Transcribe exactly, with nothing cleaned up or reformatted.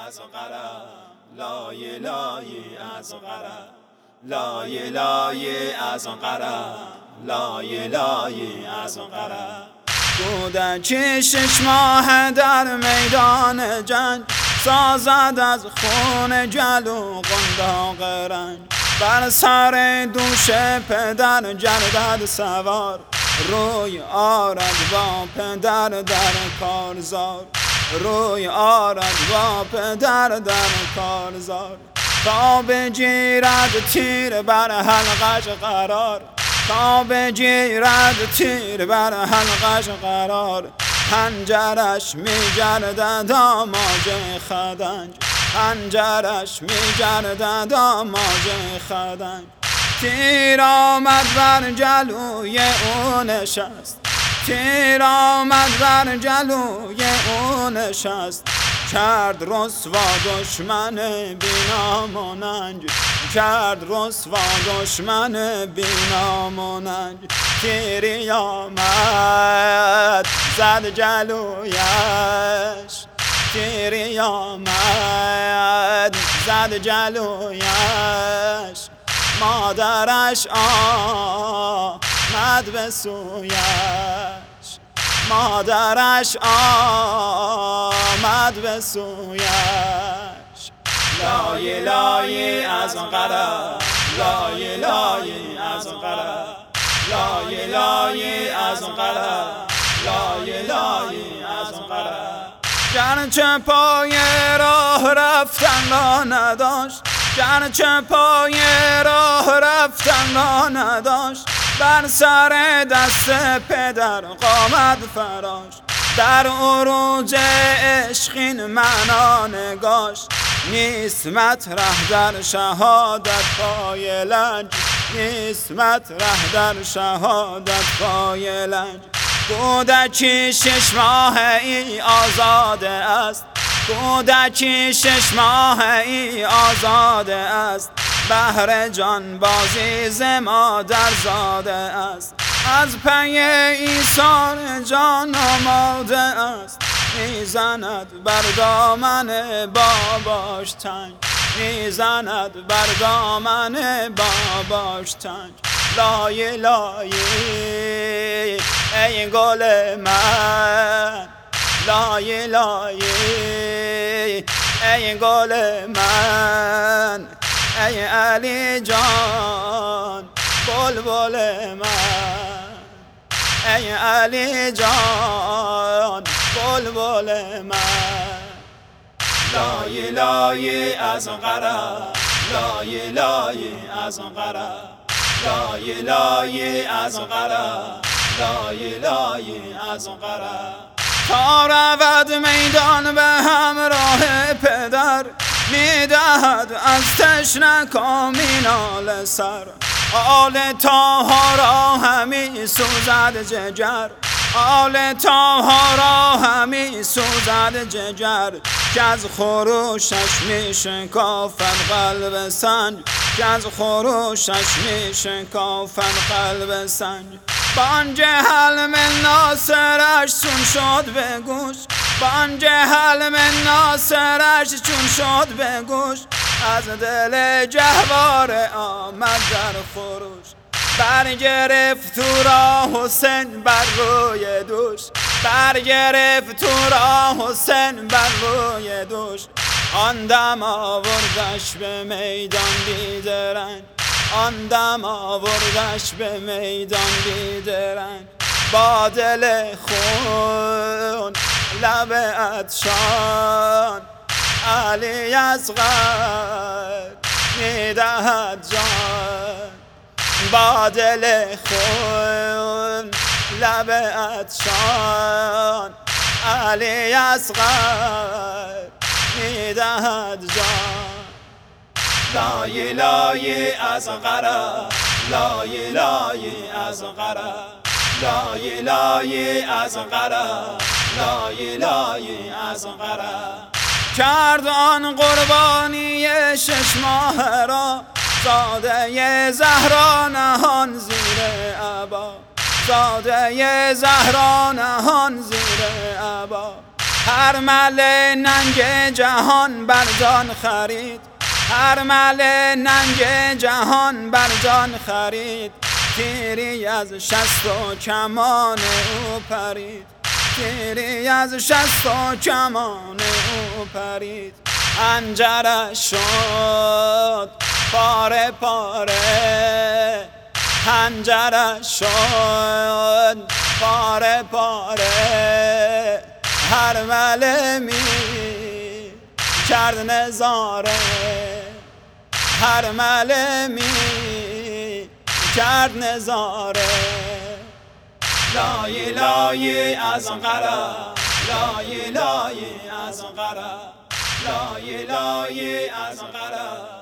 از قرار لای لای از قرار لای لای از قرار لای لای از قرار کودکی شش ماه در میدان جنگ سازد از خون جلو قنداق رنج بر سر دوش پدر گردد سوار روی آرد با پدر در کارزار روی آرد با پدر در کارزار تا بگیرد تیر بر حلقش قرار تا بگیرد تیر بر حلقش قرار خنجرش می‌گردد آماج خدنج خنجرش می‌گردد آماج خدنج تیر آمد بر جلوی او نشست تیر آمد بر جلوی او نشست کرد رسوا دشمن بینام و ننج کرد رسوا دشمن بینام و ننج تیری آمد زد جلویش تیری آمد زد جلویش مادرش آمد به سویش مادرش آمد به سویش لای لای از قرار لای لای از قرار لای لای از قرار لای لای از قرار گرچه پای راه رفتن را نداشت گرچه پای راه رفتن را نداشت بر سر دست پدر قامت فراش در عروج عشقین معنا نگاشت نیست مطرح در شهادت پای لنج نیست مطرح در شهادت پای لنج کودکی شش ماهی آزاده است کودکی شش ماهی آزاده است بهر جان بازی ز مادر زاده است از پی ایثار جان آماده است میزند بر دامن باباش تنگ میزند بر دامن باباش تنگ لای لای ای گل من لای لای ای گل من ای علی جان بلبل من ای علی جان بلبل من لای لای از قرار لای لای از قرار لای لای از قرار لای لای از قرار تا رود میدان به همراه پدر میدهد از تشنه مینال سر آل طاها را همی سوزد جگر آل طاها را همی سوزد جگر که از خروشش میشکافد قلب سنج که از خروشش میشکافد قلب سنج بانگ حلم ناصرش چون شد به گوش بانگ حلم ناصرش چون شد به گوش از دل جهوار آمد در خروش برگرفت تو را حسین بر روی دوش برگرفت تو را حسین بر روی دوش آن دم آوردش به میدان بیدرنج آن دم آوردش به میدان بیدرنج با دل خون لب عطشان علی اصغر میدهد جان با دل خون لب عطشان علی اصغر میدهد جان لای لای از قرار لای لای از قرار لای لای از قرار لای لای از قرار کرد آن قربانی شش ماه را زاده زهرا نهان زیر عبا زاده زهرا نهان زیر عبا هر مله ننگ جهان بر جان خرید، هر مله ننگ جهان بر جان خرید. تیری از شست و کمان او پرید، تیری از شست و کمان او پرید. خنجرش شد پاره پاره، خنجرش شد پاره پاره. هر مله می کرد نظاره، هر مله می کرد نظاره. لای لای از قرا، لای لای از قرا، لای لای از قرا.